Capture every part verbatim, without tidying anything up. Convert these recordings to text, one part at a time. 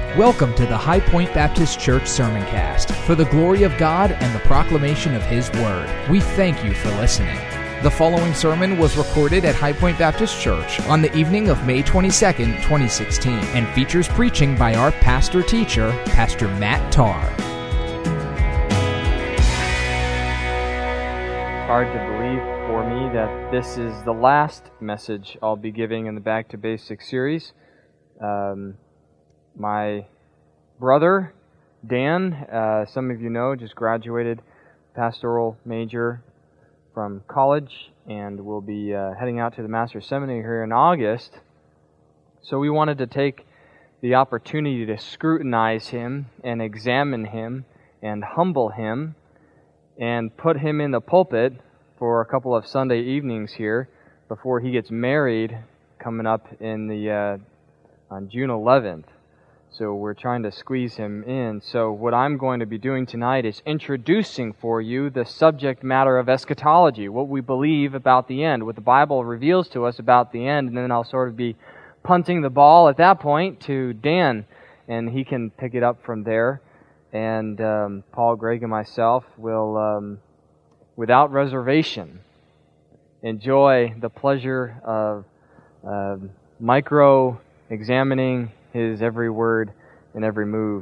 Welcome to the High Point Baptist Church Sermoncast for the glory of God and the proclamation of His Word. We thank you for listening. The following sermon was recorded at High Point Baptist Church on the evening of May twenty-second, twenty sixteen, and features preaching by our pastor-teacher, Pastor Matt Tarr. Hard to believe for me that this is the last message I'll be giving in the Back to Basics series. Um, my brother, Dan, uh, some of you know, just graduated pastoral major from college and will be uh, heading out to the Master's Seminary here in August. So we wanted to take the opportunity to scrutinize him and examine him and humble him and put him in the pulpit for a couple of Sunday evenings here before he gets married coming up in the uh, on June eleventh. So we're trying to squeeze him in. So what I'm going to be doing tonight is introducing for you the subject matter of eschatology, what we believe about the end, what the Bible reveals to us about the end, and then I'll sort of be punting the ball at that point to Dan, and he can pick it up from there. And um, Paul, Greg, and myself will, um, without reservation, enjoy the pleasure of uh, micro-examining His every word and every move.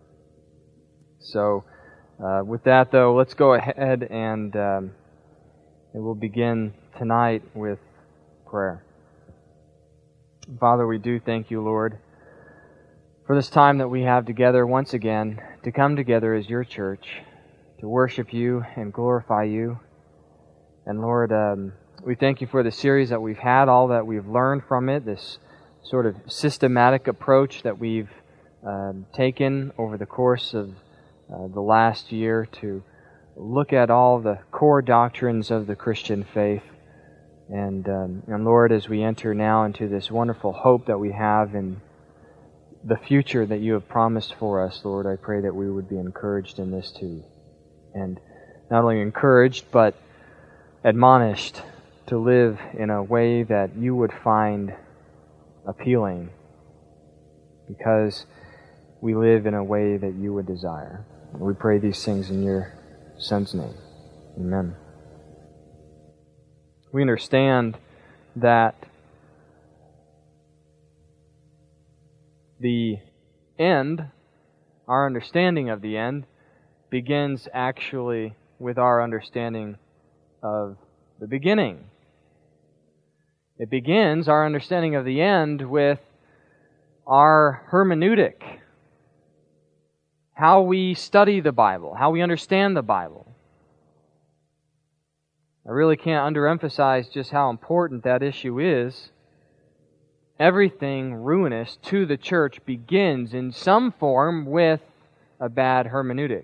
So, uh, with that, though, let's go ahead and, um, and we'll begin tonight with prayer. Father, we do thank you, Lord, for this time that we have together once again to come together as your church, to worship you and glorify you. And Lord, um, we thank you for the series that we've had, all that we've learned from it, this sort of systematic approach that we've um, taken over the course of uh, the last year to look at all the core doctrines of the Christian faith. And, um, and Lord, as we enter now into this wonderful hope that we have in the future that you have promised for us, Lord, I pray that we would be encouraged in this too. And not only encouraged, but admonished to live in a way that you would find appealing, because we live in a way that you would desire. We pray these things in your Son's name. Amen. We understand that the end, our understanding of the end, begins actually with our understanding of the beginning. It begins, our understanding of the end, with our hermeneutic, how we study the Bible, how we understand the Bible. I really can't underemphasize just how important that issue is. Everything ruinous to the church begins in some form with a bad hermeneutic.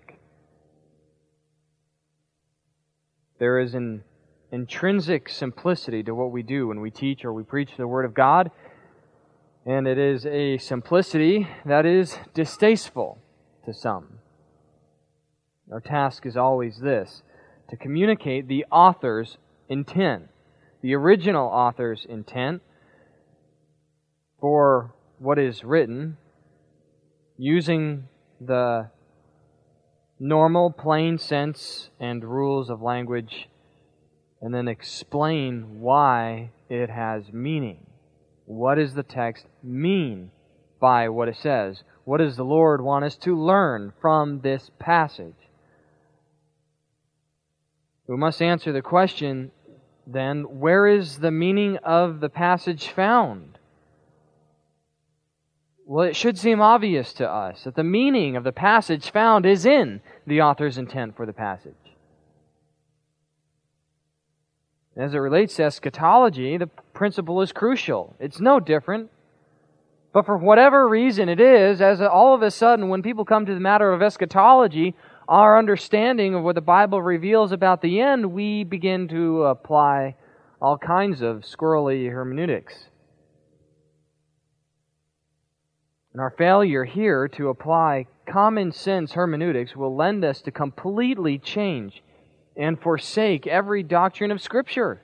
There is an intrinsic simplicity to what we do when we teach or we preach the Word of God, and it is a simplicity that is distasteful to some. Our task is always this: to communicate the author's intent, the original author's intent for what is written, using the normal, plain sense and rules of language, and then explain why it has meaning. What does the text mean by what it says? What does the Lord want us to learn from this passage? We must answer the question, then, where is the meaning of the passage found? Well, it should seem obvious to us that the meaning of the passage found is in the author's intent for the passage. As it relates to eschatology, the principle is crucial. It's no different. But for whatever reason it is, as all of a sudden when people come to the matter of eschatology, our understanding of what the Bible reveals about the end, we begin to apply all kinds of squirrely hermeneutics. And our failure here to apply common sense hermeneutics will lend us to completely change and forsake every doctrine of Scripture.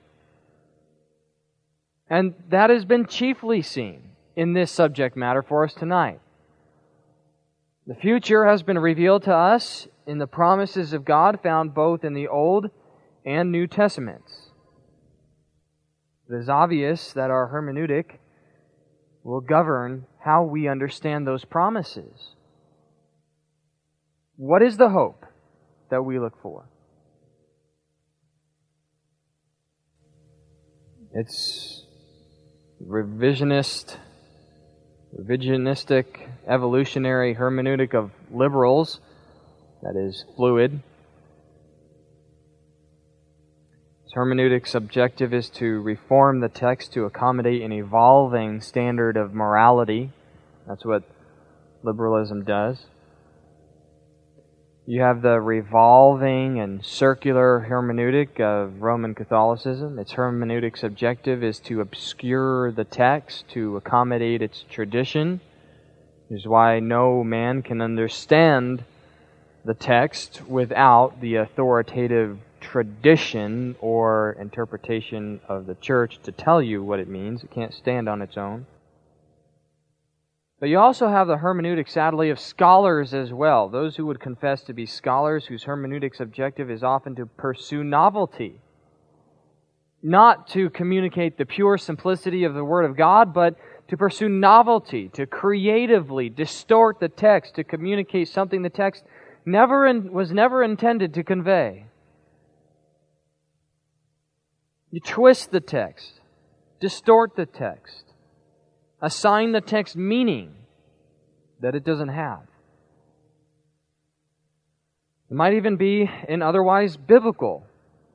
And that has been chiefly seen in this subject matter for us tonight. The future has been revealed to us in the promises of God found both in the Old and New Testaments. It is obvious that our hermeneutic will govern how we understand those promises. What is the hope that we look for? It's revisionist, revisionistic, evolutionary hermeneutic of liberals that is fluid. Its hermeneutic's objective is to reform the text to accommodate an evolving standard of morality. That's what liberalism does. You have the revolving and circular hermeneutic of Roman Catholicism. Its hermeneutic's objective is to obscure the text, to accommodate its tradition. Which is why no man can understand the text without the authoritative tradition or interpretation of the church to tell you what it means. It can't stand on its own. But you also have the hermeneutic, sadly, of scholars as well. Those who would confess to be scholars, whose hermeneutic's objective is often to pursue novelty. Not to communicate the pure simplicity of the Word of God, but to pursue novelty, to creatively distort the text, to communicate something the text never in, was never intended to convey. You twist the text, distort the text, assign the text meaning that it doesn't have. It might even be an otherwise biblical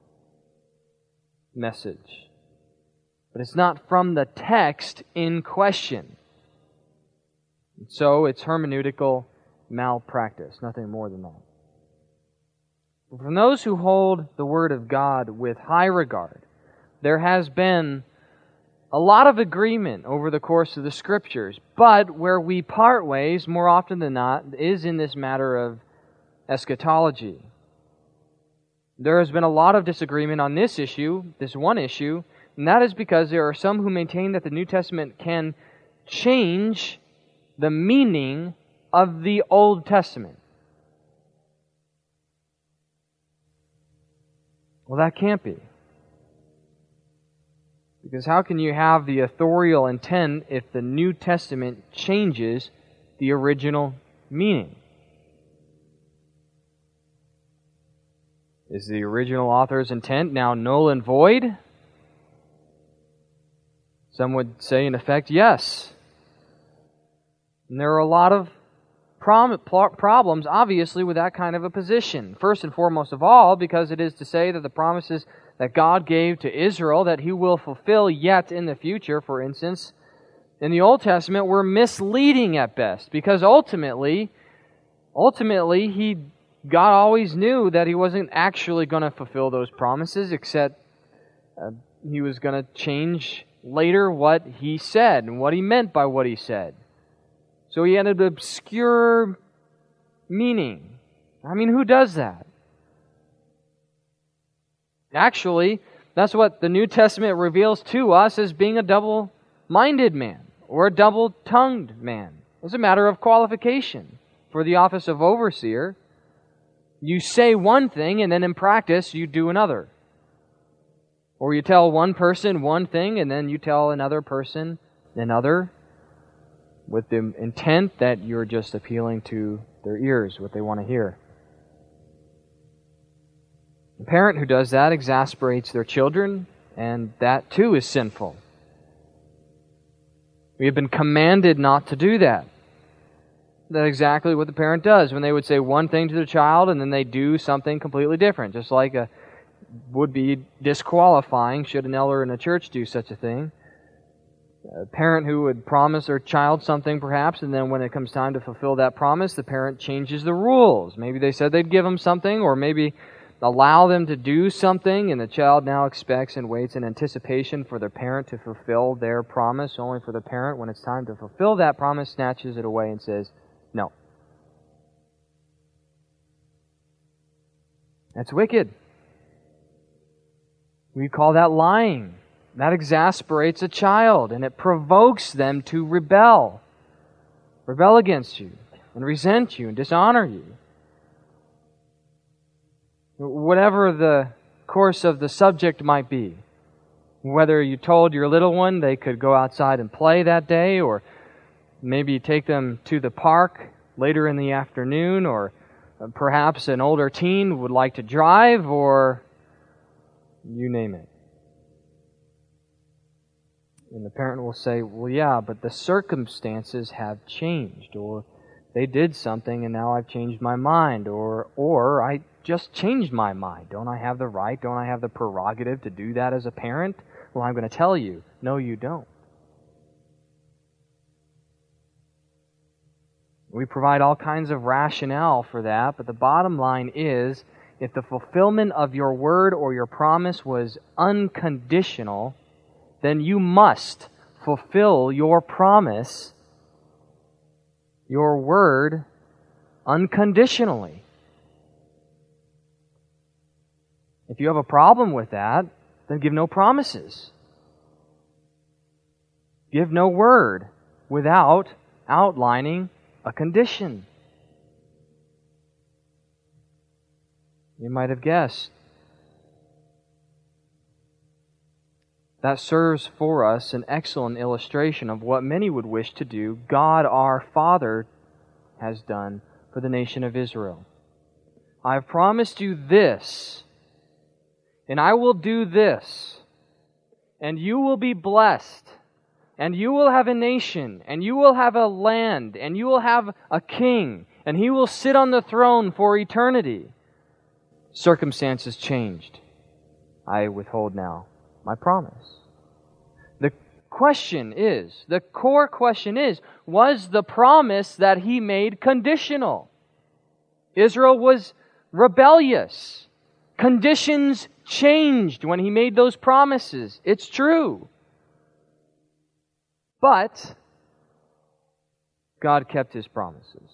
message, but it's not from the text in question. And so it's hermeneutical malpractice, nothing more than that. But from those who hold the Word of God with high regard, there has been a lot of agreement over the course of the Scriptures, but where we part ways more often than not is in this matter of eschatology. There has been a lot of disagreement on this issue, this one issue, and that is because there are some who maintain that the New Testament can change the meaning of the Old Testament. Well, that can't be. Because how can you have the authorial intent if the New Testament changes the original meaning? Is the original author's intent now null and void? Some would say, in effect, yes. And there are a lot of prom- problems, obviously, with that kind of a position. First and foremost of all, because it is to say that the promises that God gave to Israel that He will fulfill yet in the future, for instance, in the Old Testament were misleading at best, because ultimately, ultimately, He, God always knew that He wasn't actually going to fulfill those promises, except uh, He was going to change later what He said and what He meant by what He said. So He had an obscure meaning. I mean, who does that? Actually, that's what the New Testament reveals to us as being a double-minded man or a double-tongued man. It's a matter of qualification for the office of overseer. You say one thing and then in practice you do another. Or you tell one person one thing and then you tell another person another with the intent that you're just appealing to their ears, what they want to hear. A parent who does that exasperates their children, and that too is sinful. We have been commanded not to do that. That's exactly what the parent does when they would say one thing to the child and then they do something completely different, just like a would be disqualifying should an elder in a church do such a thing. A parent who would promise their child something perhaps, and then when it comes time to fulfill that promise, the parent changes the rules. Maybe they said they'd give them something, or maybe allow them to do something, and the child now expects and waits in anticipation for their parent to fulfill their promise, only for the parent, when it's time to fulfill that promise, snatches it away and says, no. That's wicked. We call that lying. That exasperates a child, and it provokes them to rebel. Rebel against you. and resent you and dishonor you. Whatever the course of the subject might be, whether you told your little one they could go outside and play that day, or maybe you take them to the park later in the afternoon, or perhaps an older teen would like to drive, or you name it. And the parent will say, well, yeah, but the circumstances have changed, or they did something and now I've changed my mind, or or I just changed my mind. Don't I have the right, don't I have the prerogative to do that as a parent? Well, I'm going to tell you, no, you don't. We provide all kinds of rationale for that, but the bottom line is, if the fulfillment of your word or your promise was unconditional, then you must fulfill your promise, your word, unconditionally. If you have a problem with that, then give no promises. Give no word without outlining a condition. You might have guessed. That serves for us an excellent illustration of what many would wish to do, God our Father has done for the nation of Israel. I have promised you this, and I will do this, and you will be blessed, and you will have a nation, and you will have a land, and you will have a king, and he will sit on the throne for eternity. Circumstances changed. I withhold now my promise. The question is, the core question is, was the promise that he made conditional? Israel was rebellious. Conditions changed when he made those promises. It's true. But God kept his promises.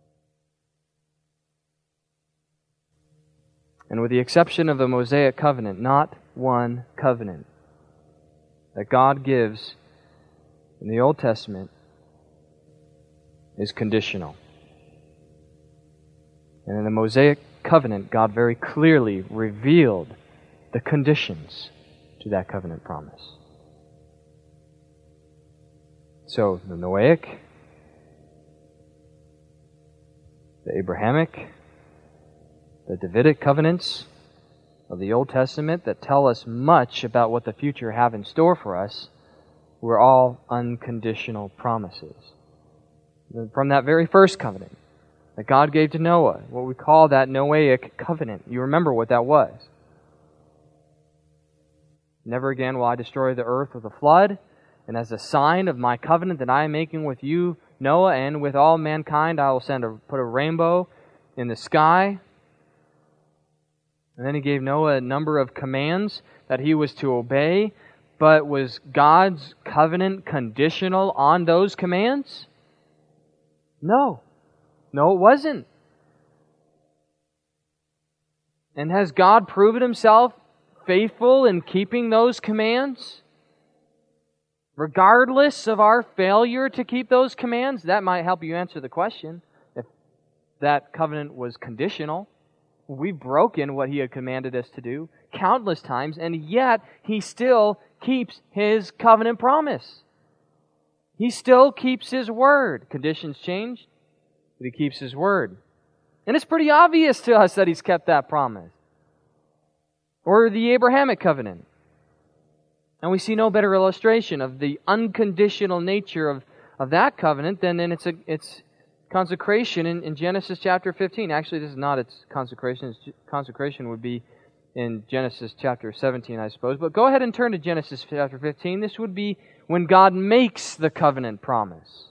And with the exception of the Mosaic covenant, not one covenant that God gives in the Old Testament is conditional. And in the Mosaic covenant, God very clearly revealed the conditions to that covenant promise. So, the Noahic, the Abrahamic, the Davidic covenants of the Old Testament that tell us much about what the future have in store for us were all unconditional promises. From that very first covenant that God gave to Noah, what we call that Noahic covenant. You remember what that was. Never again will I destroy the earth with a flood, and as a sign of my covenant that I am making with you, Noah, and with all mankind, I will send a, put a rainbow in the sky. And then he gave Noah a number of commands that he was to obey. But was God's covenant conditional on those commands? No. No, it wasn't. And has God proven himself faithful in keeping those commands? Regardless of our failure to keep those commands? That might help you answer the question. If that covenant was conditional, we've broken what he had commanded us to do countless times, and yet he still keeps his covenant promise. He still keeps his word. Conditions change, but he keeps his word. And it's pretty obvious to us that he's kept that promise. Or the Abrahamic covenant. And we see no better illustration of the unconditional nature of, of that covenant than in its, its consecration in, in Genesis chapter fifteen. Actually, this is not its consecration. Its consecration would be in Genesis chapter seventeen, I suppose. But go ahead and turn to Genesis chapter fifteen. This would be when God makes the covenant promise.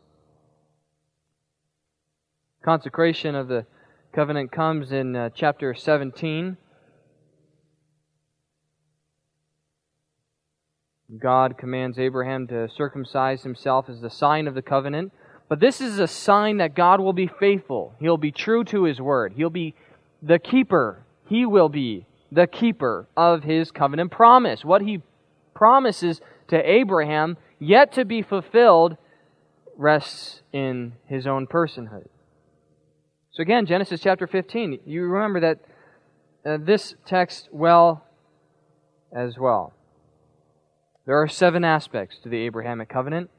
Consecration of the covenant comes in uh, chapter seventeen. God commands Abraham to circumcise himself as the sign of the covenant. But this is a sign that God will be faithful. He'll be true to his word. He'll be the keeper. He will be the keeper of his covenant promise. What he promises to Abraham, yet to be fulfilled, rests in his own personhood. So again, Genesis chapter fifteen, you remember that uh, this text well as well. There are seven aspects to the Abrahamic covenant.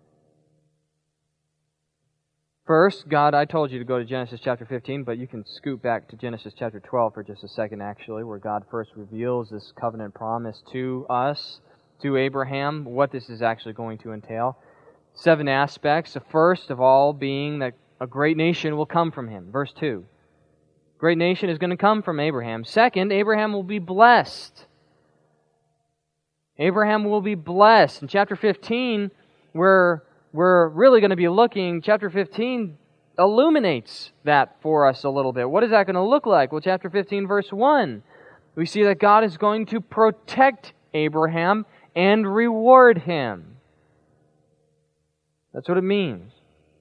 First, God, I told you to go to Genesis chapter fifteen, but you can scoot back to Genesis chapter twelve for just a second, actually, where God first reveals this covenant promise to us, to Abraham, what this is actually going to entail. Seven aspects. The first of all being that a great nation will come from him. Verse two. Great nation is going to come from Abraham. Second, Abraham will be blessed. Abraham will be blessed. In chapter fifteen, we're, we're really going to be looking, chapter fifteen illuminates that for us a little bit. What is that going to look like? Well, chapter fifteen, verse one, we see that God is going to protect Abraham and reward him. That's what it means.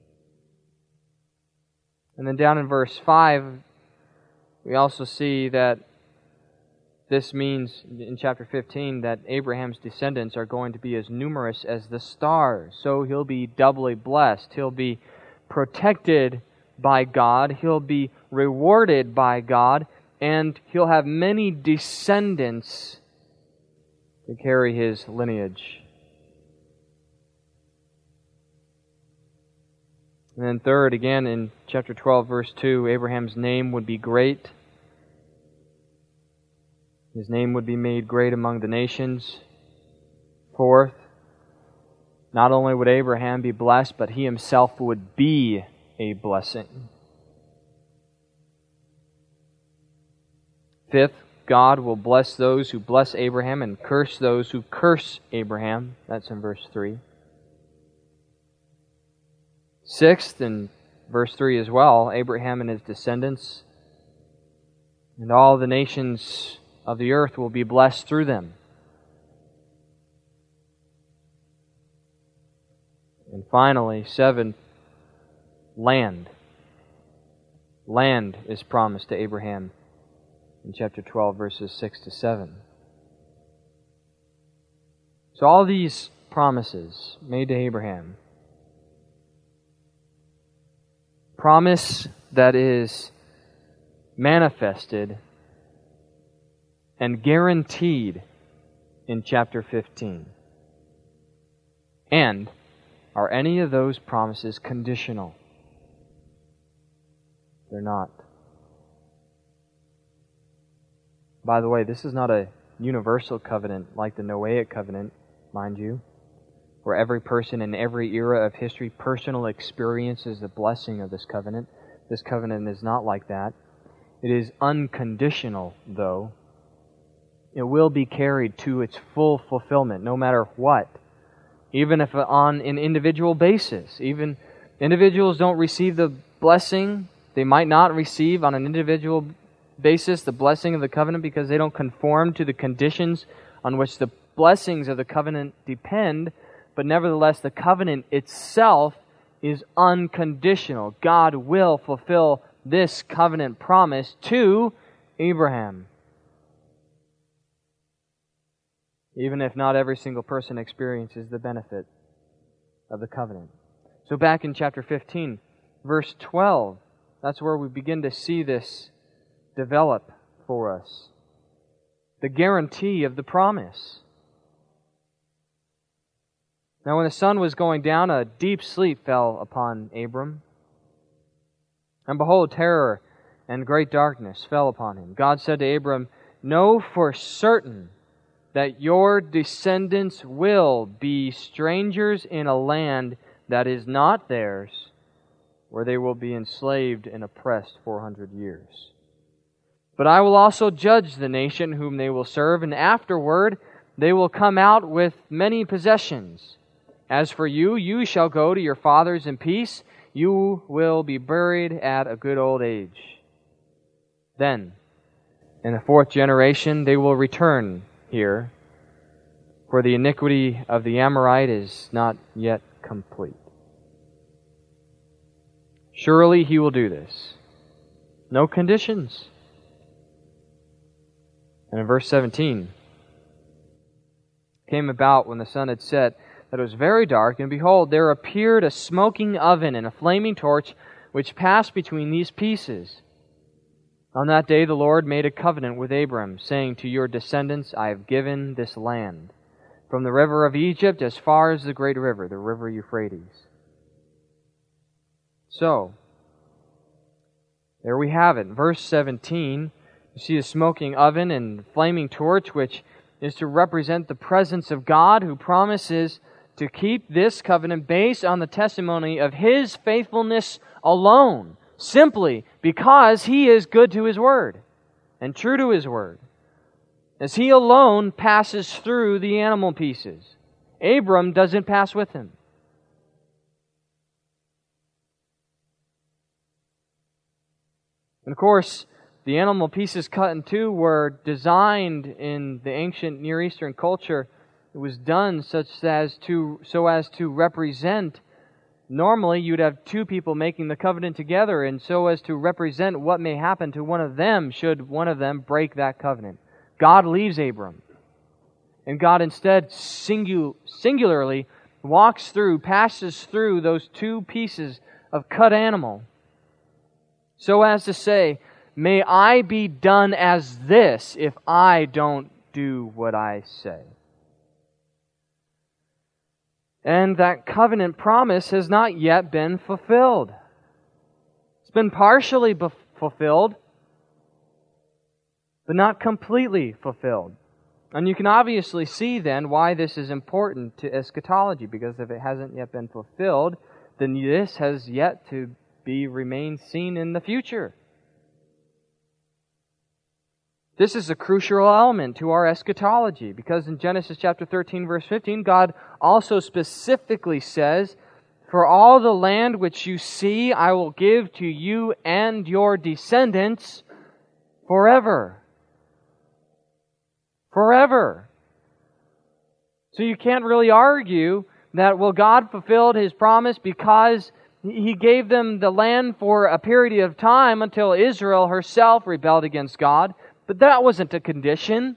And then down in verse five, we also see that this means, in chapter fifteen, that Abraham's descendants are going to be as numerous as the stars. So he'll be doubly blessed. He'll be protected by God. He'll be rewarded by God. And he'll have many descendants to carry his lineage. And then third, again, in chapter twelve, verse two, Abraham's name would be great. His name would be made great among the nations. Fourth, not only would Abraham be blessed, but he himself would be a blessing. Fifth, God will bless those who bless Abraham and curse those who curse Abraham. That's in verse three. Sixth, in verse three as well, Abraham and his descendants and all the nations of the earth will be blessed through them. And finally, seventh, land. Land is promised to Abraham in chapter twelve, verses six to seven. So all these promises made to Abraham, promise that is manifested and guaranteed in chapter fifteen. And are any of those promises conditional? They're not. By the way, this is not a universal covenant like the Noahic covenant, mind you, where every person in every era of history personally experiences the blessing of this covenant. This covenant is not like that. It is unconditional, though. It will be carried to its full fulfillment, no matter what. Even if on an individual basis. Even individuals don't receive the blessing, they might not receive on an individual basis the blessing of the covenant because they don't conform to the conditions on which the blessings of the covenant depend. But nevertheless, the covenant itself is unconditional. God will fulfill this covenant promise to Abraham. Even if not every single person experiences the benefit of the covenant. So back in chapter fifteen, verse twelve, that's where we begin to see this develop for us. The guarantee of the promise. Now when the sun was going down, a deep sleep fell upon Abram. And behold, terror and great darkness fell upon him. God said to Abram, "Know for certain that your descendants will be strangers in a land that is not theirs, where they will be enslaved and oppressed four hundred years. But I will also judge the nation whom they will serve, and afterward they will come out with many possessions. As for you, you shall go to your fathers in peace. You will be buried at a good old age. Then, in the fourth generation, they will return here, for the iniquity of the Amorite is not yet complete. Surely he will do this. No conditions." And in verse seventeen, "Came about when the sun had set, that it was very dark, and behold, there appeared a smoking oven and a flaming torch, which passed between these pieces. On that day the Lord made a covenant with Abram, saying, To your descendants I have given this land, from the river of Egypt as far as the great river, the river Euphrates. So, there we have it. Verse seventeen, you see a smoking oven and flaming torch, which is to represent the presence of God, who promises to keep this covenant based on the testimony of His faithfulness alone, simply because He is good to His word and true to His word, as He alone passes through the animal pieces. Abram doesn't pass with Him. And of course, the animal pieces cut in two were designed in the ancient Near Eastern culture. It was done such as to so as to represent. Normally, you'd have two people making the covenant together, and so as to represent what may happen to one of them should one of them break that covenant. God leaves Abram, and God instead singu- singularly walks through, passes through those two pieces of cut animal, so as to say, May I be done as this if I don't do what I say. And that covenant promise has not yet been fulfilled. It's been partially bef- fulfilled, but not completely fulfilled. And you can obviously see then why this is important to eschatology, because if it hasn't yet been fulfilled, then this has yet to be remain seen in the future. This is a crucial element to our eschatology, because in Genesis chapter thirteen, verse fifteen, God also specifically says, For all the land which you see, I will give to you and your descendants forever. Forever. So you can't really argue that, well, God fulfilled His promise because He gave them the land for a period of time until Israel herself rebelled against God. But that wasn't a condition.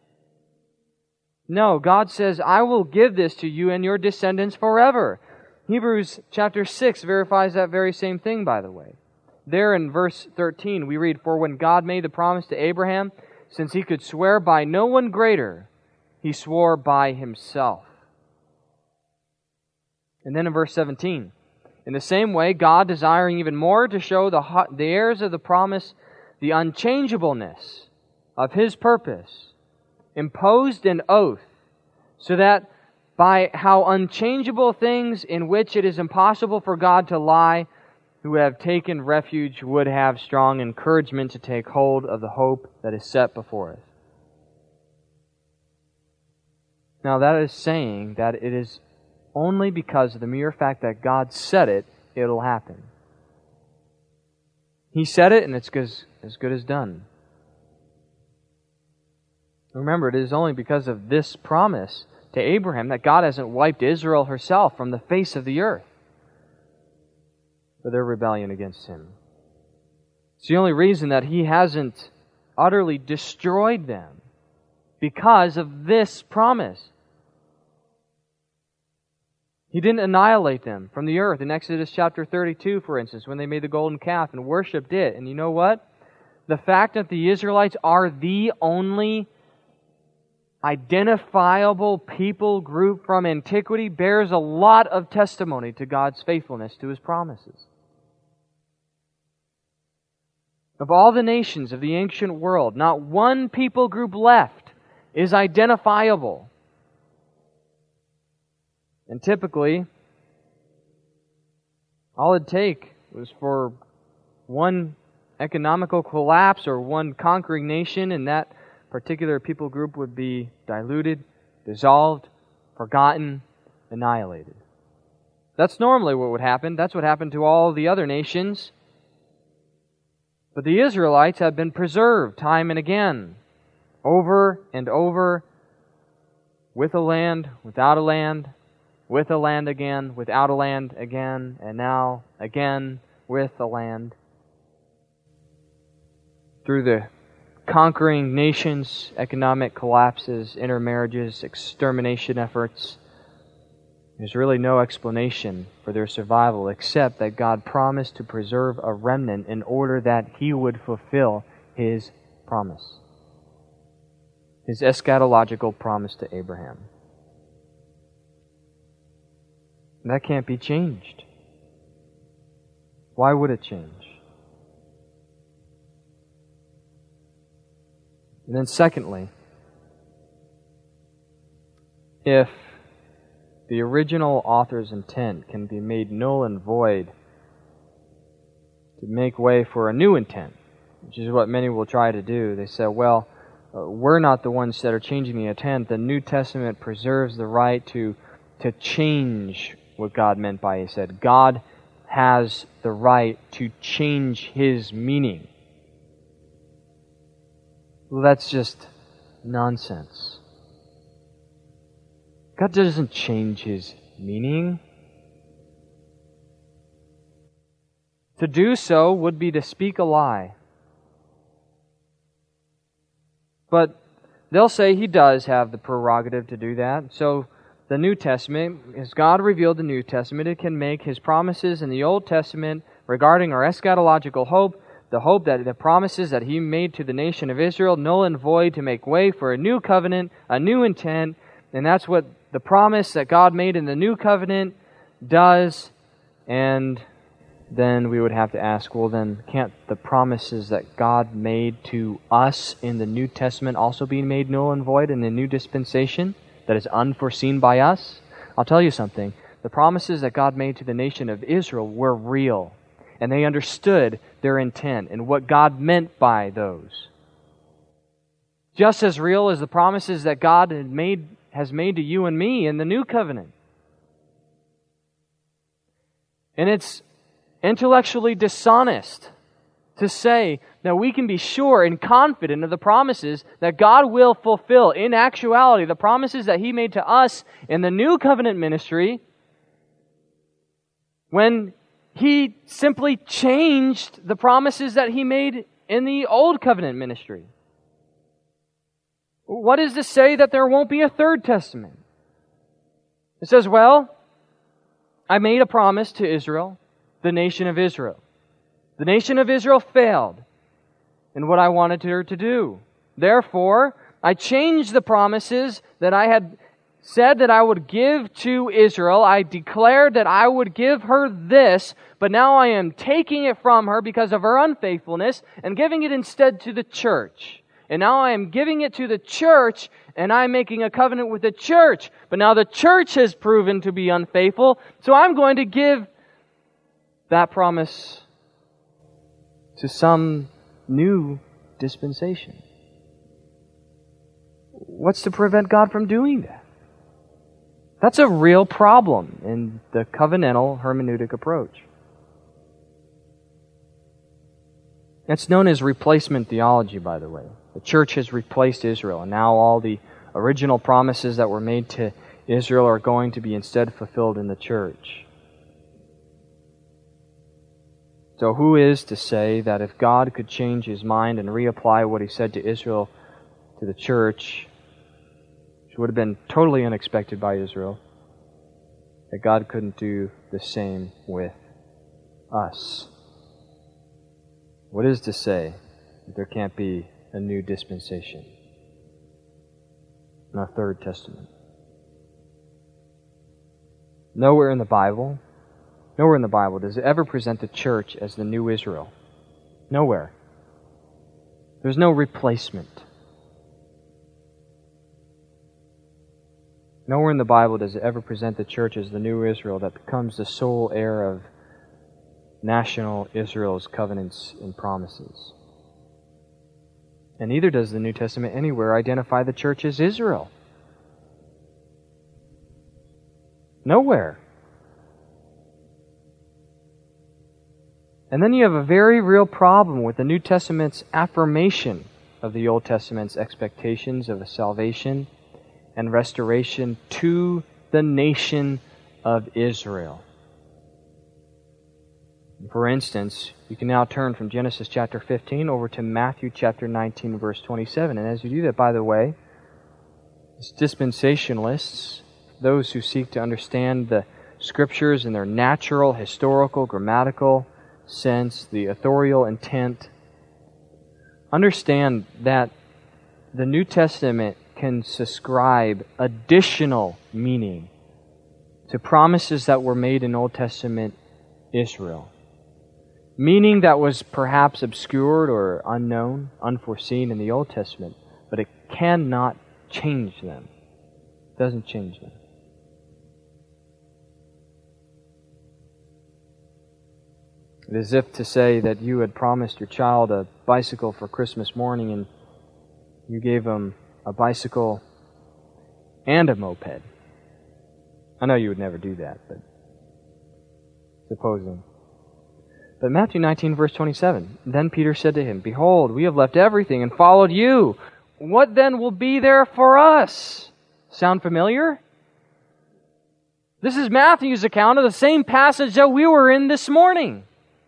No, God says, I will give this to you and your descendants forever. Hebrews chapter six verifies that very same thing, by the way. There in verse thirteen, we read, For when God made the promise to Abraham, since He could swear by no one greater, He swore by Himself. And then in verse seventeen, in the same way, God, desiring even more to show the, the heirs of the promise the unchangeableness of His purpose, imposed an oath, so that by how unchangeable things in which it is impossible for God to lie, who have taken refuge would have strong encouragement to take hold of the hope that is set before us. Now that is saying that it is only because of the mere fact that God said it, it'll happen. He said it, and it's as good as done. Remember, it is only because of this promise to Abraham that God hasn't wiped Israel herself from the face of the earth for their rebellion against Him. It's the only reason that He hasn't utterly destroyed them, because of this promise. He didn't annihilate them from the earth in Exodus chapter thirty-two, for instance, when they made the golden calf and worshipped it. And you know what? The fact that the Israelites are the only identifiable people group from antiquity bears a lot of testimony to God's faithfulness to His promises. Of all the nations of the ancient world, not one people group left is identifiable. And typically, all it'd take was for one economical collapse or one conquering nation, and that particular people group would be diluted, dissolved, forgotten, annihilated. That's normally what would happen. That's what happened to all the other nations. But the Israelites have been preserved time and again, over and over, with a land, without a land, with a land again, without a land again, and now again with a land. Through the conquering nations, economic collapses, intermarriages, extermination efforts, There's really no explanation for their survival except that God promised to preserve a remnant in order that He would fulfill His promise. His eschatological promise to Abraham. That can't be changed. Why would it change? And then secondly, if the original author's intent can be made null and void to make way for a new intent, which is what many will try to do. They say, well, uh, we're not the ones that are changing the intent. The New Testament preserves the right to, to change what God meant by it. He said, God has the right to change His meaning. Well, that's just nonsense. God doesn't change His meaning. To do so would be to speak a lie. But they'll say He does have the prerogative to do that. So the New Testament, as God revealed the New Testament, it can make His promises in the Old Testament regarding our eschatological hope, the hope that the promises that He made to the nation of Israel, null and void to make way for a new covenant, a new intent. And that's what the promise that God made in the new covenant does. And then we would have to ask, well, then can't the promises that God made to us in the New Testament also be made null and void in the new dispensation that is unforeseen by us? I'll tell you something. The promises that God made to the nation of Israel were real, and they understood their intent and what God meant by those. Just as real as the promises that God had made has made to you and me in the new covenant. And it's intellectually dishonest to say that we can be sure and confident of the promises that God will fulfill. In actuality, the promises that He made to us in the new covenant ministry, when He simply changed the promises that He made in the old covenant ministry. What is to say that there won't be a third testament? It says, well, I made a promise to Israel, the nation of Israel. The nation of Israel failed in what I wanted her to do. Therefore, I changed the promises that I had said that I would give to Israel. I declared that I would give her this, but now I am taking it from her because of her unfaithfulness and giving it instead to the church. And now I am giving it to the church, and I'm making a covenant with the church. But now the church has proven to be unfaithful, so I'm going to give that promise to some new dispensation. What's to prevent God from doing that? That's a real problem in the covenantal hermeneutic approach. It's known as replacement theology, by the way. The church has replaced Israel, and now all the original promises that were made to Israel are going to be instead fulfilled in the church. So who is to say that if God could change His mind and reapply what He said to Israel to the church, which would have been totally unexpected by Israel, that God couldn't do the same with us? What is to say that there can't be a new dispensation and a third testament? Nowhere in the Bible, nowhere in the Bible does it ever present the church as the new Israel. Nowhere. There's no replacement. Nowhere in the Bible does it ever present the church as the new Israel that becomes the sole heir of national Israel's covenants and promises. And neither does the New Testament anywhere identify the church as Israel. Nowhere. And then you have a very real problem with the New Testament's affirmation of the Old Testament's expectations of a salvation and restoration to the nation of Israel. For instance, you can now turn from Genesis chapter fifteen over to Matthew chapter nineteen, verse twenty-seven. And as you do that, by the way, as dispensationalists, those who seek to understand the Scriptures in their natural, historical, grammatical sense, the authorial intent, understand that the New Testament can subscribe additional meaning to promises that were made in Old Testament Israel. Meaning that was perhaps obscured or unknown, unforeseen in the Old Testament, but it cannot change them. It doesn't change them. It is as if to say that you had promised your child a bicycle for Christmas morning and you gave him a bicycle and a moped. I know you would never do that, but supposing. But Matthew nineteen, verse twenty-seven, then Peter said to him, Behold, we have left everything and followed you. What then will be there for us? Sound familiar? This is Matthew's account of the same passage that we were in this morning.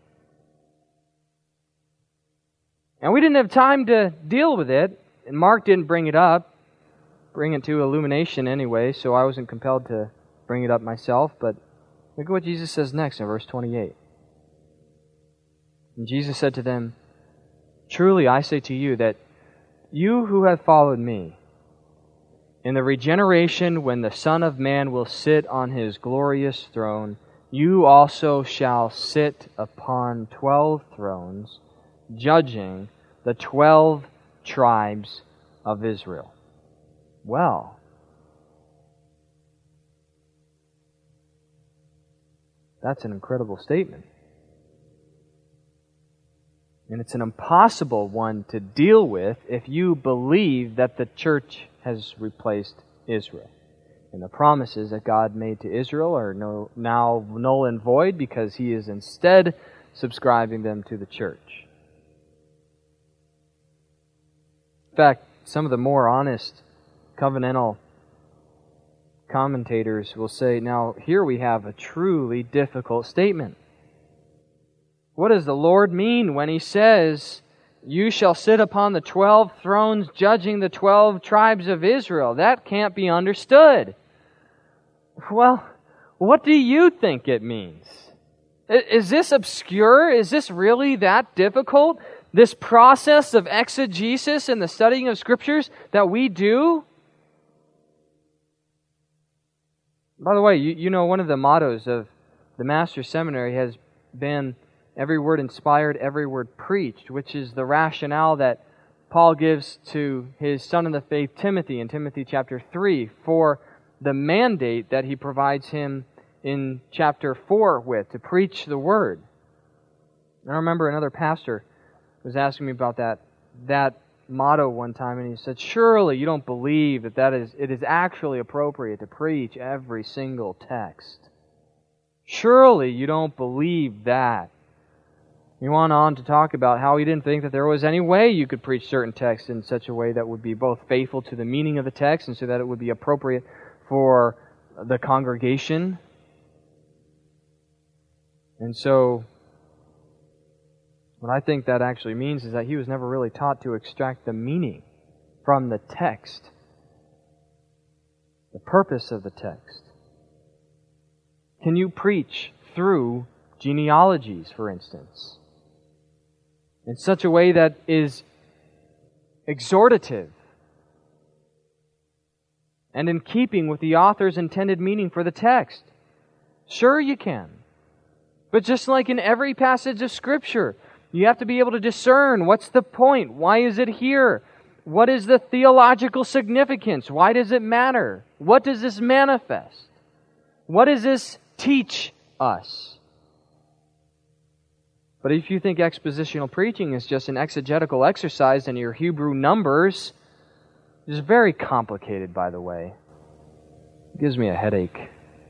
And we didn't have time to deal with it, and Mark didn't bring it up, bring it to illumination anyway, so I wasn't compelled to bring it up myself, but look at what Jesus says next in verse twenty-eight. And Jesus said to them, Truly I say to you that you who have followed me, in the regeneration when the Son of Man will sit on his glorious throne, you also shall sit upon twelve thrones, judging the twelve tribes of Israel. Well, that's an incredible statement. And it's an impossible one to deal with if you believe that the church has replaced Israel. And the promises that God made to Israel are no, now null and void because He is instead subscribing them to the church. In fact, some of the more honest covenantal commentators will say, now here we have a truly difficult statement. What does the Lord mean when He says, you shall sit upon the twelve thrones judging the twelve tribes of Israel? That can't be understood. Well, what do you think it means? Is this obscure? Is this really that difficult? This process of exegesis and the studying of Scriptures that we do? By the way, you, you know one of the mottos of the Master's Seminary has been every word inspired, every word preached, which is the rationale that Paul gives to his son in the faith, Timothy, in Timothy chapter three, for the mandate that he provides him in chapter four with, to preach the Word. I remember another pastor was asking me about that, that motto one time, and he said, surely you don't believe that, that is, it is actually appropriate to preach every single text. Surely you don't believe that. He went on to talk about how he didn't think that there was any way you could preach certain texts in such a way that would be both faithful to the meaning of the text and so that it would be appropriate for the congregation. And so, what I think that actually means is that he was never really taught to extract the meaning from the text, the purpose of the text. Can you preach through genealogies, for instance, in such a way that is exhortative and in keeping with the author's intended meaning for the text? Sure you can. But just like in every passage of Scripture, you have to be able to discern what's the point, why is it here, what is the theological significance, why does it matter, what does this manifest, what does this teach us? But if you think expositional preaching is just an exegetical exercise in your Hebrew numbers, it's very complicated, by the way. It gives me a headache.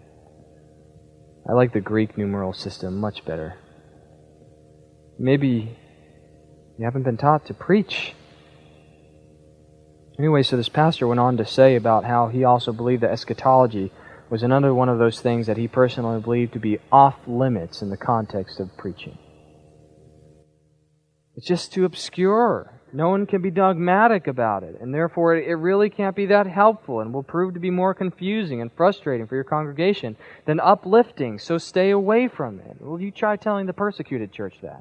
I like the Greek numeral system much better. Maybe you haven't been taught to preach. Anyway, so this pastor went on to say about how he also believed that eschatology was another one of those things that he personally believed to be off limits in the context of preaching. It's just too obscure. No one can be dogmatic about it, and therefore it really can't be that helpful and will prove to be more confusing and frustrating for your congregation than uplifting, so stay away from it. Will you try telling the persecuted church that?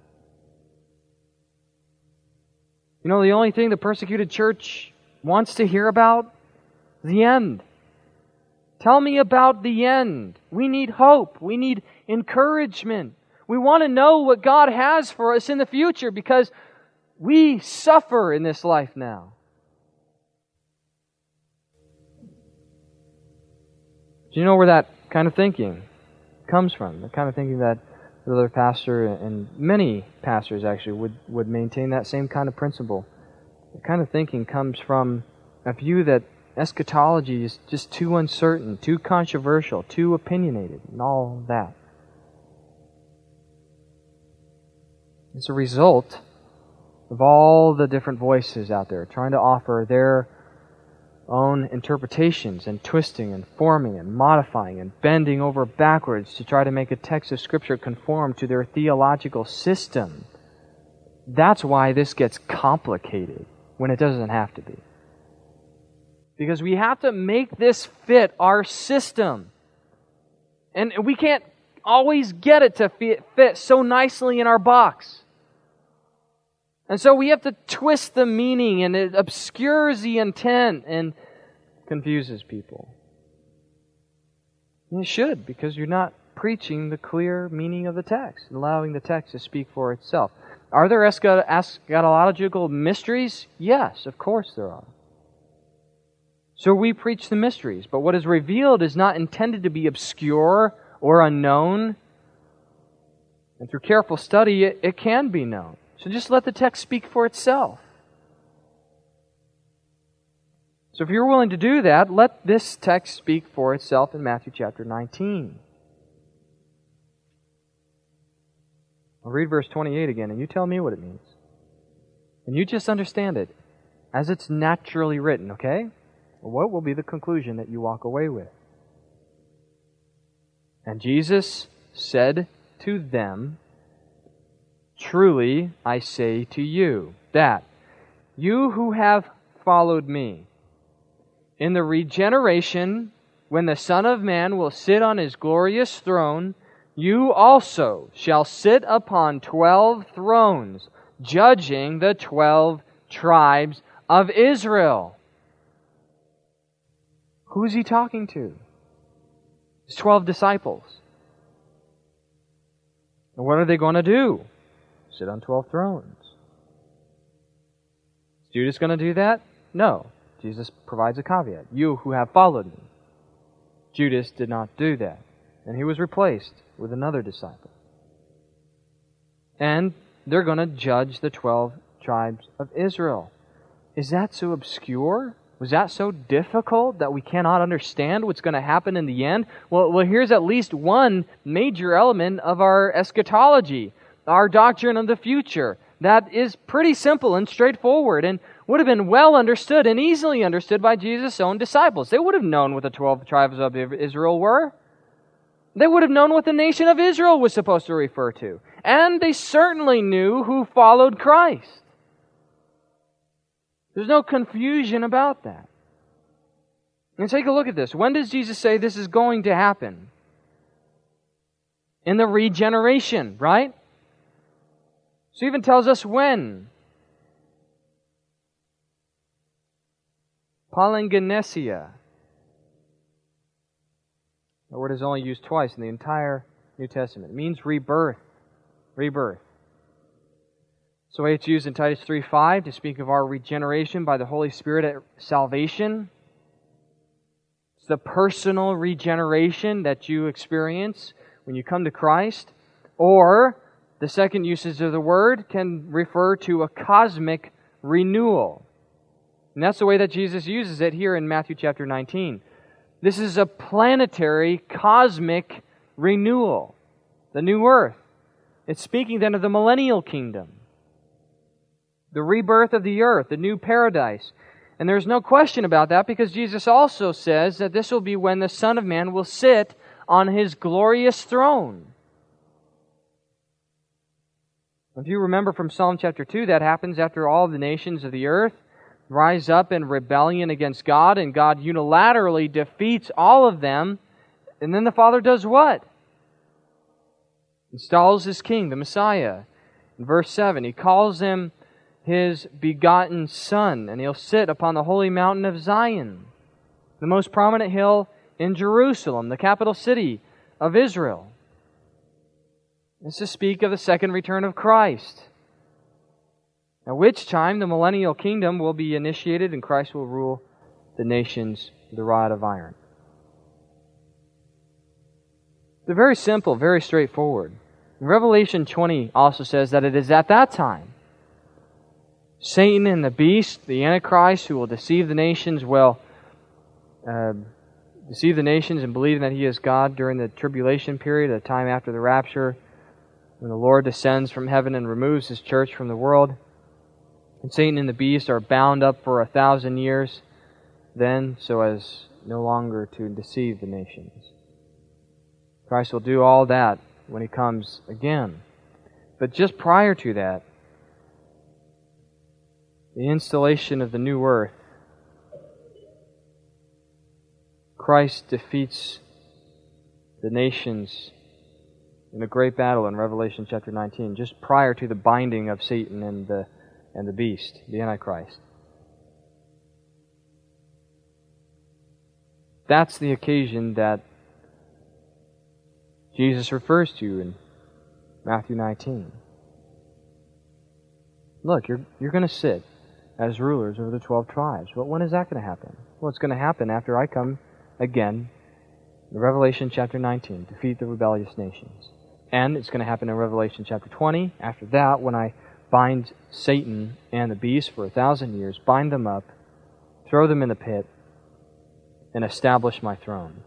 You know, the only thing the persecuted church wants to hear about is the end. Tell me about the end. We need hope. We need encouragement. We want to know what God has for us in the future because we suffer in this life now. Do you know where that kind of thinking comes from? The kind of thinking that the other pastor and many pastors actually would, would maintain that same kind of principle. The kind of thinking comes from a view that eschatology is just too uncertain, too controversial, too opinionated, and all that. As a result of all the different voices out there trying to offer their own interpretations and twisting and forming and modifying and bending over backwards to try to make a text of Scripture conform to their theological system. That's why this gets complicated when it doesn't have to be. Because we have to make this fit our system. And we can't always get it to fit, fit so nicely in our box. And so we have to twist the meaning, and it obscures the intent and confuses people. And it should, because you're not preaching the clear meaning of the text and allowing the text to speak for itself. Are there eschatological mysteries? Yes, of course there are. So we preach the mysteries, but what is revealed is not intended to be obscure or unknown. And through careful study, it, it can be known. So just let the text speak for itself. So if you're willing to do that, let this text speak for itself in Matthew chapter nineteen. I'll read verse twenty-eight again, and you tell me what it means. And you just understand it as it's naturally written, okay? Well, what will be the conclusion that you walk away with? And Jesus said to them, "Truly I say to you, that you who have followed me, in the regeneration, when the Son of Man will sit on His glorious throne, you also shall sit upon twelve thrones, judging the twelve tribes of Israel." Who is He talking to? His twelve disciples. And what are they going to do? Sit on twelve thrones. Is Judas going to do that? No. Jesus provides a caveat. You who have followed me. Judas did not do that. And he was replaced with another disciple. And they're going to judge the twelve tribes of Israel. Is that so obscure? Was that so difficult that we cannot understand what's going to happen in the end? Well, well, here's at least one major element of our eschatology, our doctrine of the future. That is pretty simple and straightforward and would have been well understood and easily understood by Jesus' own disciples. They would have known what the twelve tribes of Israel were. They would have known what the nation of Israel was supposed to refer to. And they certainly knew who followed Christ. There's no confusion about that. And take a look at this. When does Jesus say this is going to happen? In the regeneration, right? So he even tells us when. Palingenesia. The word is only used twice in the entire New Testament. It means rebirth. Rebirth. So it's used in Titus three five to speak of our regeneration by the Holy Spirit at salvation. It's the personal regeneration that you experience when you come to Christ. Or the second usage of the word can refer to a cosmic renewal. And that's the way that Jesus uses it here in Matthew chapter nineteen. This is a planetary, cosmic renewal. The new earth. It's speaking then of the millennial kingdom. The rebirth of the earth, the new paradise. And there's no question about that because Jesus also says that this will be when the Son of Man will sit on His glorious throne. If you remember from Psalm chapter two, that happens after all the nations of the earth rise up in rebellion against God, and God unilaterally defeats all of them. And then the Father does what? Installs His King, the Messiah. In verse seven, He calls Him His begotten Son, and He'll sit upon the holy mountain of Zion, the most prominent hill in Jerusalem, the capital city of Israel. This is to speak of the second return of Christ, at which time the millennial kingdom will be initiated and Christ will rule the nations with a rod of iron. They're very simple, very straightforward. Revelation twenty also says that it is at that time Satan and the beast, the Antichrist, who will deceive the nations, will uh, deceive the nations and believe that he is God during the tribulation period, a time after the rapture, when the Lord descends from heaven and removes His church from the world. And Satan and the beast are bound up for a thousand years then, so as no longer to deceive the nations. Christ will do all that when He comes again. But just prior to that, the installation of the new earth, Christ defeats the nations in a great battle in Revelation chapter nineteen, just prior to the binding of Satan and the and the beast, the Antichrist. That's the occasion that Jesus refers to in Matthew nineteen. Look, you're you're going to sit as rulers over the twelve tribes. But when is that going to happen? Well, it's going to happen after I come again in Revelation chapter nineteen, defeat the rebellious nations. And it's going to happen in Revelation chapter twenty, after that, when I bind Satan and the beast for a thousand years, bind them up, throw them in the pit, and establish my throne.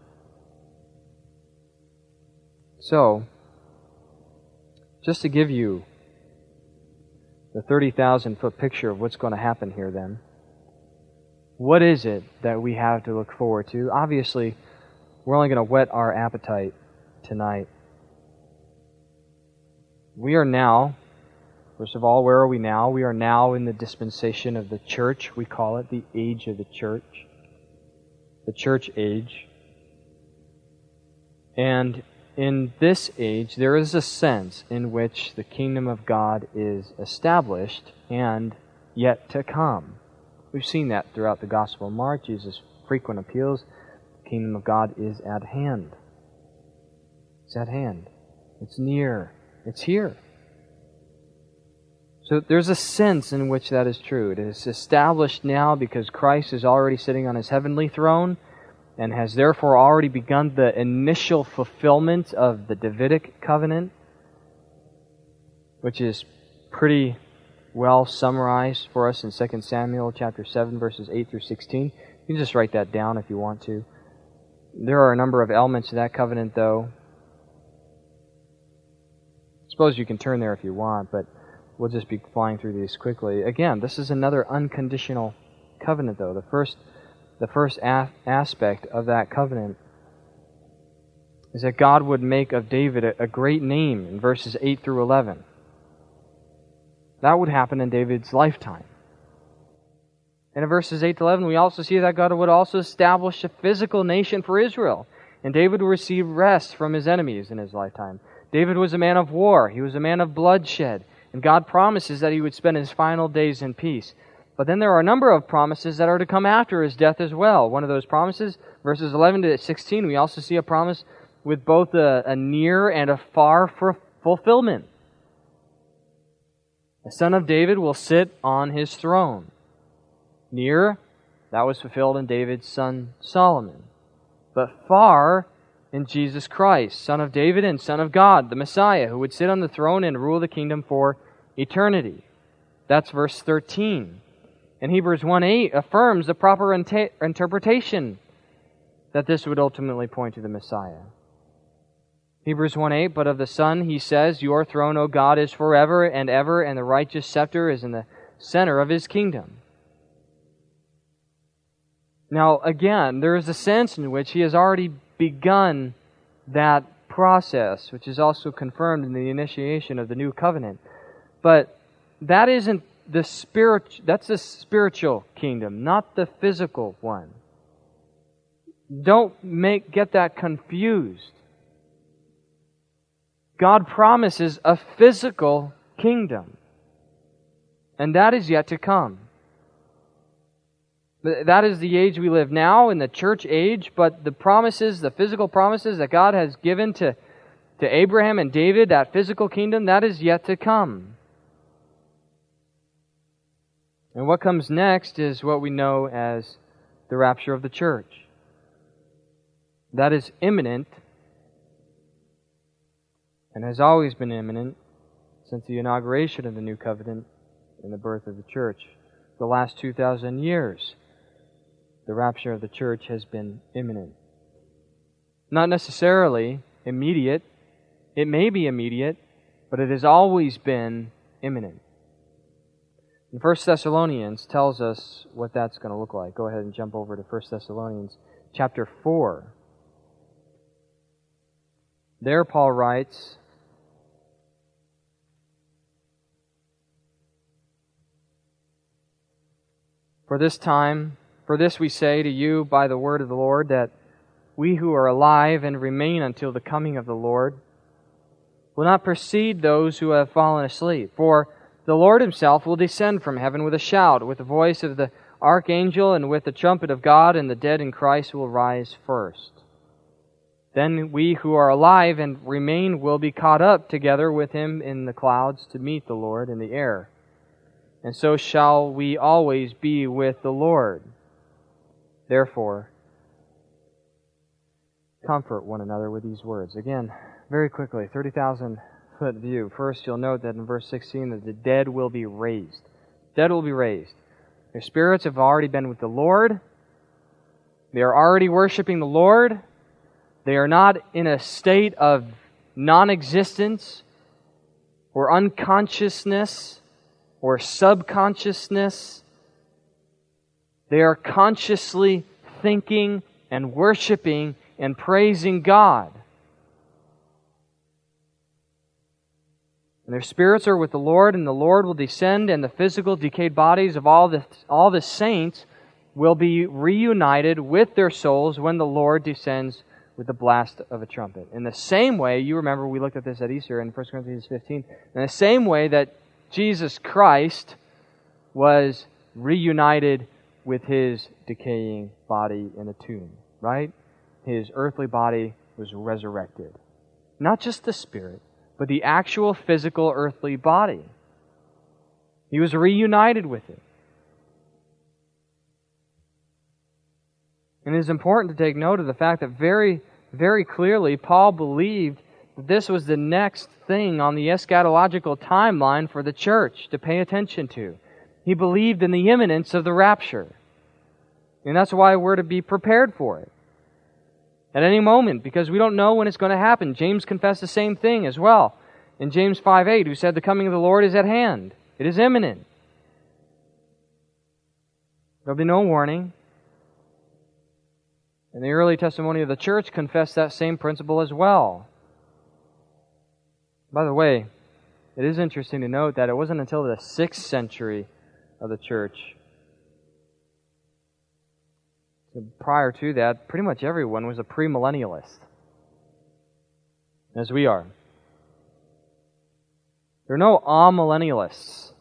So, just to give you the thirty thousand foot picture of what's going to happen here then, what is it that we have to look forward to? Obviously, we're only going to whet our appetite tonight. We are now, first of all, where are we now? We are now in the dispensation of the church. We call it the age of the church. The church age. And in this age, there is a sense in which the kingdom of God is established and yet to come. We've seen that throughout the Gospel of Mark. Jesus' frequent appeals, the kingdom of God is at hand. It's at hand. It's near. It's here. So there's a sense in which that is true. It is established now because Christ is already sitting on His heavenly throne and has therefore already begun the initial fulfillment of the Davidic covenant, which is pretty well summarized for us in Second Samuel chapter seven, verses eight through sixteen. You can just write that down if you want to. There are a number of elements to that covenant, though. I suppose you can turn there if you want, but we'll just be flying through these quickly. Again, this is another unconditional covenant, though. The first, the first a- aspect of that covenant is that God would make of David a, a great name in verses eight through eleven. That would happen in David's lifetime. And in verses eight to eleven, we also see that God would also establish a physical nation for Israel, and David would receive rest from his enemies in his lifetime. David was a man of war. He was a man of bloodshed. And God promises that he would spend his final days in peace. But then there are a number of promises that are to come after his death as well. One of those promises, verses eleven to sixteen, we also see a promise with both a, a near and a far for fulfillment. The son of David will sit on his throne. Near, that was fulfilled in David's son Solomon. But far, in Jesus Christ, Son of David and Son of God, the Messiah, who would sit on the throne and rule the kingdom for eternity. That's verse thirteen. And Hebrews one eight affirms the proper inter- interpretation that this would ultimately point to the Messiah. Hebrews one eight, but of the Son he says, Your throne, O God, is forever and ever, and the righteous scepter is in the center of His kingdom. Now, again, there is a sense in which He has already begun that process, which is also confirmed in the initiation of the new covenant. But that isn't the spirit, that's the spiritual kingdom, not the physical one. Don't make get that confused. God promises a physical kingdom, and that is yet to come. That is the age we live now, in the church age, but the promises, the physical promises that God has given to, to Abraham and David, that physical kingdom, that is yet to come. And what comes next is what we know as the rapture of the church. That is imminent, and has always been imminent since the inauguration of the New Covenant and the birth of the church. The last two thousand years, the rapture of the church has been imminent. Not necessarily immediate. It may be immediate, but it has always been imminent. And First Thessalonians tells us what that's going to look like. Go ahead and jump over to First Thessalonians chapter four. There Paul writes, For this time, for this we say to you by the word of the Lord, that we who are alive and remain until the coming of the Lord will not precede those who have fallen asleep. For the Lord Himself will descend from heaven with a shout, with the voice of the archangel, and with the trumpet of God, and the dead in Christ will rise first. Then we who are alive and remain will be caught up together with Him in the clouds to meet the Lord in the air. And so shall we always be with the Lord. Therefore, comfort one another with these words. Again, very quickly, thirty thousand foot view. First, you'll note that in verse sixteen that the dead will be raised. Dead will be raised. Their spirits have already been with the Lord. They are already worshiping the Lord. They are not in a state of non-existence or unconsciousness or subconsciousness. They are consciously thinking and worshiping and praising God. And their spirits are with the Lord, and the Lord will descend, and the physical decayed bodies of all the, all the saints will be reunited with their souls when the Lord descends with the blast of a trumpet. In the same way, you remember we looked at this at Easter in First Corinthians fifteen, in the same way that Jesus Christ was reunited with His decaying body in a tomb, right? His earthly body was resurrected. Not just the spirit, but the actual physical earthly body. He was reunited with it. And it is important to take note of the fact that very, very clearly Paul believed that this was the next thing on the eschatological timeline for the church to pay attention to. He believed in the imminence of the rapture. And that's why we're to be prepared for it. At any moment, because we don't know when it's going to happen. James confessed the same thing as well in James five eight, who said the coming of the Lord is at hand. It is imminent. There'll be no warning. And the early testimony of the church confessed that same principle as well. By the way, it is interesting to note that it wasn't until the sixth century of the church. So prior to that, pretty much everyone was a premillennialist, as we are. There are no amillennialists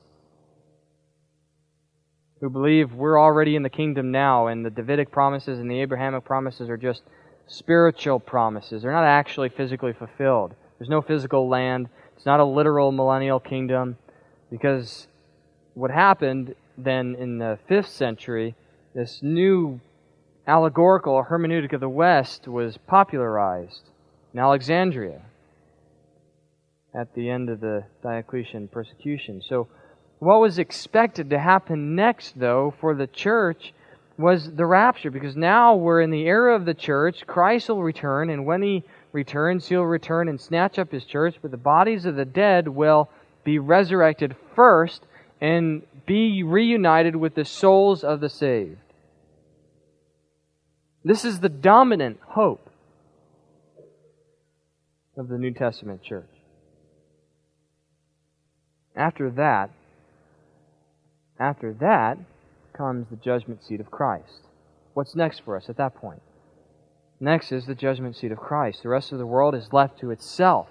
who believe we're already in the kingdom now and the Davidic promises and the Abrahamic promises are just spiritual promises. They're not actually physically fulfilled. There's no physical land. It's not a literal millennial kingdom, because what happened then in the fifth century, this new allegorical hermeneutic of the West was popularized in Alexandria at the end of the Diocletian persecution. So what was expected to happen next, though, for the church was the rapture, because now we're in the era of the church. Christ will return, and when He returns, He'll return and snatch up His church, but the bodies of the dead will be resurrected first and be reunited with the souls of the saved. This is the dominant hope of the New Testament church. After that, after that comes the judgment seat of Christ. What's next for us at that point? Next is the judgment seat of Christ. The rest of the world is left to itself.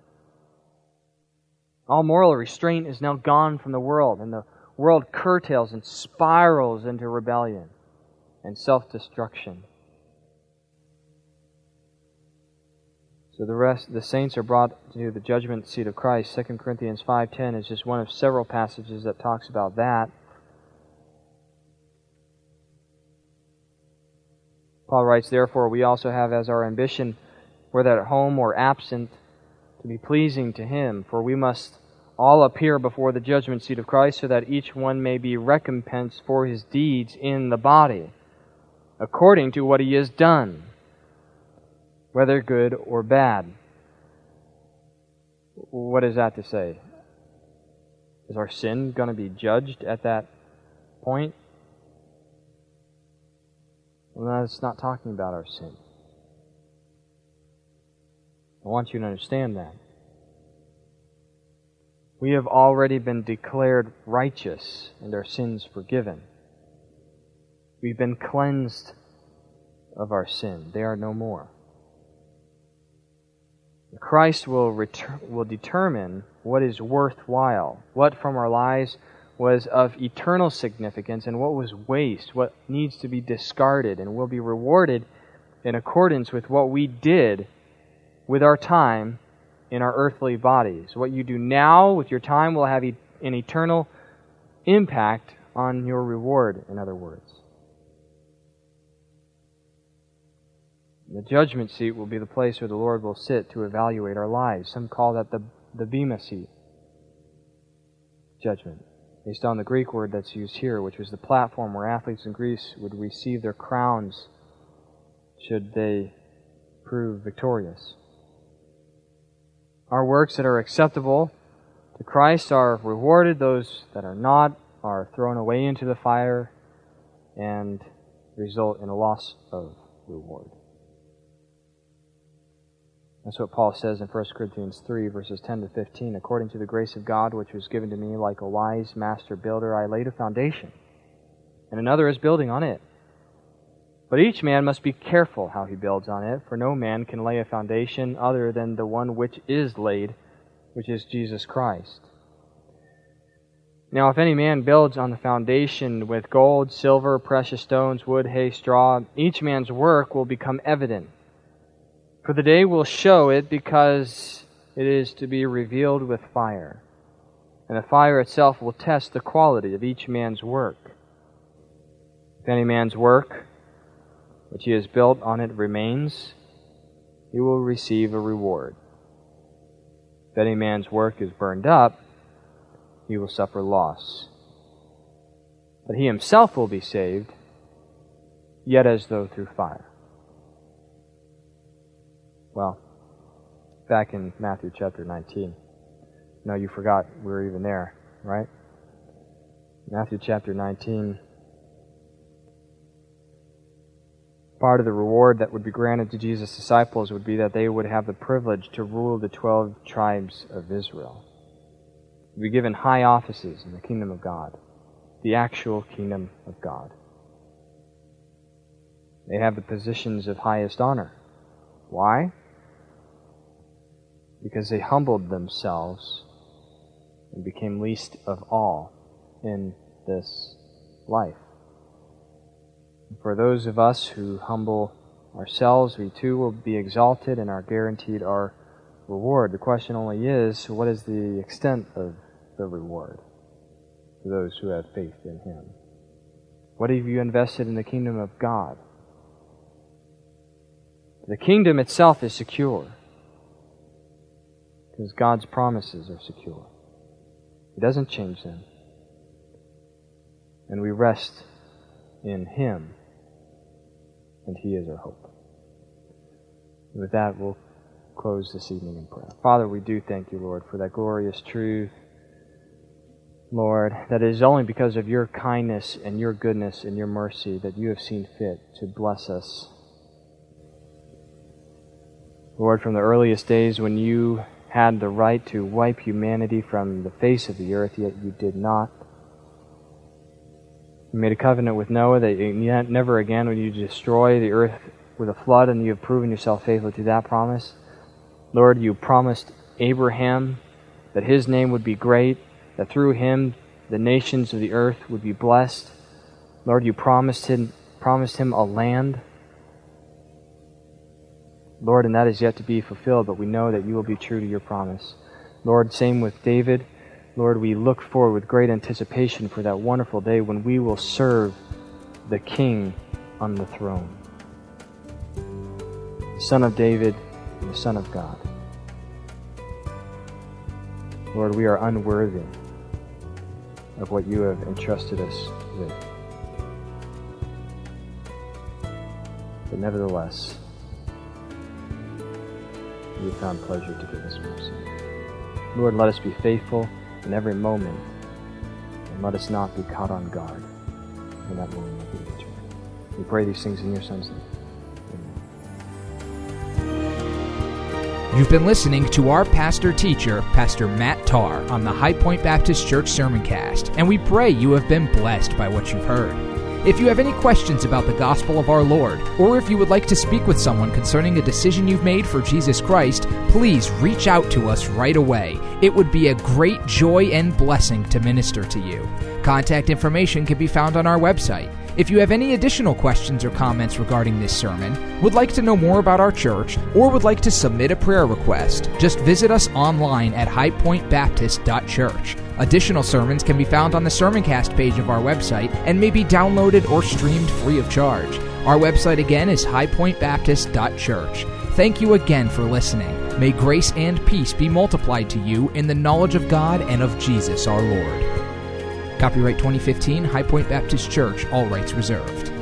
All moral restraint is now gone from the world, and the world curtails and spirals into rebellion and self-destruction. So the rest, the saints are brought to the judgment seat of Christ. Second Corinthians five ten is just one of several passages that talks about that. Paul writes, "Therefore we also have as our ambition, whether at home or absent, to be pleasing to Him. For we must all appear before the judgment seat of Christ, so that each one may be recompensed for his deeds in the body, according to what he has done, whether good or bad." What is that to say? Is our sin going to be judged at that point? Well, it's not talking about our sin. I want you to understand that. We have already been declared righteous and our sins forgiven. We've been cleansed of our sin. They are no more. Christ will retur- will determine what is worthwhile, what from our lives was of eternal significance, and what was waste, what needs to be discarded, and will be rewarded in accordance with what we did with our time in our earthly bodies. What you do now with your time will have e- an eternal impact on your reward, in other words. The judgment seat will be the place where the Lord will sit to evaluate our lives. Some call that the, the Bema seat. Judgment. Based on the Greek word that's used here, which was the platform where athletes in Greece would receive their crowns should they prove victorious. Our works that are acceptable to Christ are rewarded. Those that are not are thrown away into the fire and result in a loss of reward. That's what Paul says in First Corinthians three, verses ten to fifteen. "According to the grace of God which was given to me, like a wise master builder, I laid a foundation, and another is building on it. But each man must be careful how he builds on it, for no man can lay a foundation other than the one which is laid, which is Jesus Christ. Now if any man builds on the foundation with gold, silver, precious stones, wood, hay, straw, each man's work will become evident. For the day will show it, because it is to be revealed with fire. And the fire itself will test the quality of each man's work. If any man's work, which he has built on it, remains, he will receive a reward. If any man's work is burned up, he will suffer loss. But he himself will be saved, yet as though through fire." Well, back in Matthew chapter nineteen. No, you forgot we were even there, right? Matthew chapter nineteen. Part of the reward that would be granted to Jesus' disciples would be that they would have the privilege to rule the twelve tribes of Israel. They would be given high offices in the kingdom of God, the actual kingdom of God. They have the positions of highest honor. Why? Because they humbled themselves and became least of all in this life. And for those of us who humble ourselves, we too will be exalted and are guaranteed our reward. The question only is, what is the extent of the reward for those who have faith in Him? What have you invested in the kingdom of God? The kingdom itself is secure, because God's promises are secure. He doesn't change them. And we rest in Him, and He is our hope. And with that, we'll close this evening in prayer. Father, we do thank you, Lord, for that glorious truth, Lord, that it is only because of your kindness and your goodness and your mercy that you have seen fit to bless us. Lord, from the earliest days when you had the right to wipe humanity from the face of the earth, yet you did not. You made a covenant with Noah that you, never again would you destroy the earth with a flood, and you have proven yourself faithful to that promise. Lord, you promised Abraham that his name would be great, that through him the nations of the earth would be blessed. Lord, you promised him, promised him a land. Lord, and that is yet to be fulfilled, but we know that you will be true to your promise. Lord, same with David. Lord, we look forward with great anticipation for that wonderful day when we will serve the King on the throne, the Son of David and the Son of God. Lord, we are unworthy of what you have entrusted us with. But nevertheless, you have found pleasure to give us mercy. Lord, let us be faithful in every moment, and let us not be caught on guard when that moment will be returned. We pray these things in your Son's name. You've been listening to our pastor-teacher, Pastor Matt Tarr, on the High Point Baptist Church Sermoncast, and we pray you have been blessed by what you've heard. If you have any questions about the gospel of our Lord, or if you would like to speak with someone concerning a decision you've made for Jesus Christ, please reach out to us right away. It would be a great joy and blessing to minister to you. Contact information can be found on our website. If you have any additional questions or comments regarding this sermon, would like to know more about our church, or would like to submit a prayer request, just visit us online at high point baptist dot church. Additional sermons can be found on the Sermoncast page of our website and may be downloaded or streamed free of charge. Our website again is high point baptist dot church. Thank you again for listening. May grace and peace be multiplied to you in the knowledge of God and of Jesus our Lord. Copyright twenty fifteen, High Point Baptist Church, all rights reserved.